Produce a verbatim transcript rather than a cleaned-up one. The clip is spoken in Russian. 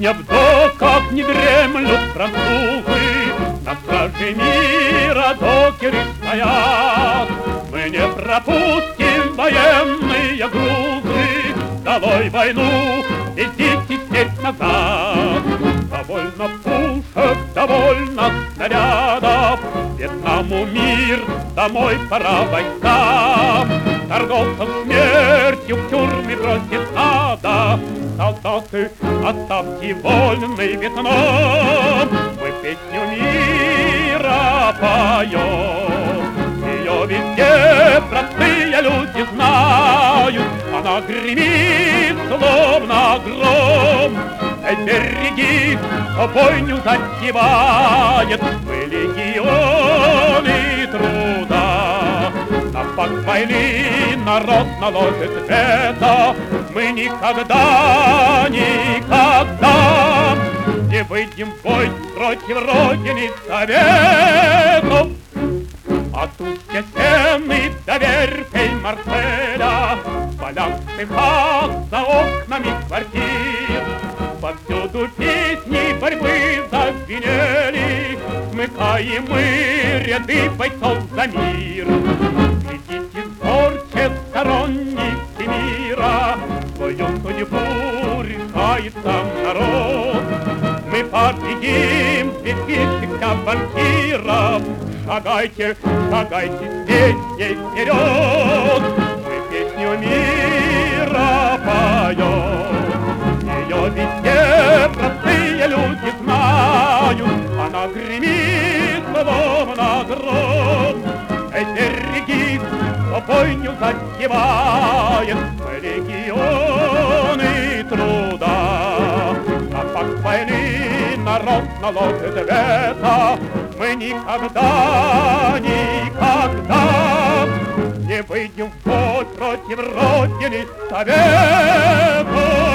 песня в доках не дремлют французы, на страже мира докеры стоят. Мы не пропустим военные грузы, долой войну, везите теперь назад. Довольно пушек, довольно снарядов, Вьетнаму мир, домой пора войскам. Торговцев смертью в тюрьме бросить надо. Солдаты, оставьте вольный Вьетнам. Мы песню мира поем, ее везде простые люди знают. Она гремит, словно гром. Эй, берегись, кто бойню затевает. Мы легионы труда. На факт войны народ наложит вето. Мы никогда, никогда не выйдем в бой против Родины Советов. От устья Сены до верфей Марселя, в полях стыха за окнами квартир, повсюду песни борьбы зазвенели. Смыкаем мы ряды бойцов за мир. Глядите зорче сторонники мира, свою судьбу решает сам народ. Мы победим светившихся банкиров. Шагайте, шагайте с песней вперед. Мы песню мира поем, ее везде простые люди знают. Она гремит, словно гром. Эй, берегись, кто бойню затевает. Мы легионы труда. На факт войны народ наложит вето. Мы никогда, никогда не выйдем в бой против Родины Совета.